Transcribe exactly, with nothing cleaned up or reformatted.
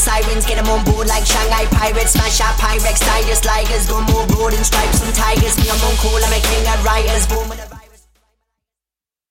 sirens, get them on board like Shanghai pirates. Smash out Pyrex, tigers, ligers, go more broad in stripes and tigers. Me, I'm on call, I'm a king of writers. Boom with a